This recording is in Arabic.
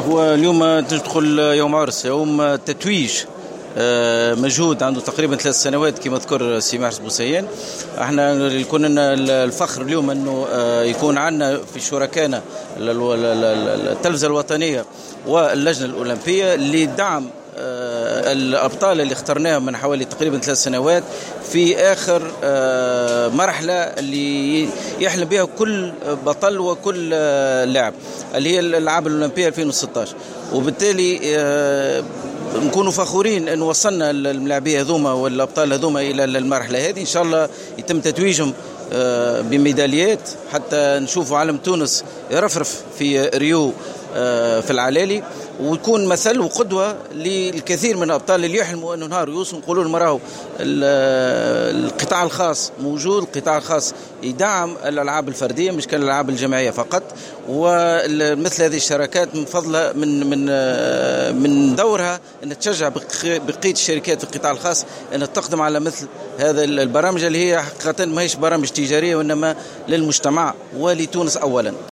هو اليوم تدخل يوم عرس، يوم تتويج، مجهود عنده تقريبا 3 سنوات كما ذكر سي محرز بوسيان. احنا كنا الفخر اليوم انه يكون عندنا في شركائنا التلفزة الوطنية واللجنة الأولمبية لدعم الأبطال اللي اخترناهم من حوالي تقريبا 3 سنوات في آخر مرحلة اللي يحلم بها كل بطل وكل لاعب، اللي هي الألعاب الأولمبية 2016. وبالتالي نكونوا فخورين أن وصلنا الملاعبية هذوما والأبطال هذوما إلى المرحلة هذه. إن شاء الله يتم تتويجهم بميداليات حتى نشوفوا علم تونس يرفرف في ريو في العلالي، ويكون مثل وقدوة للكثير من الأبطال اللي يحلموا أنه نهار يوصلوا يقولوا لهم راهو القطاع الخاص موجود، القطاع الخاص يدعم الألعاب الفردية مش كالألعاب الجماعية فقط. ومثل هذه الشراكات من فضلها من دورها أن تشجع بقية الشركات في القطاع الخاص أن تقدم على مثل هذا البرامج اللي هي حقيقة ما هيش برامج تجارية وإنما للمجتمع ولتونس أولا.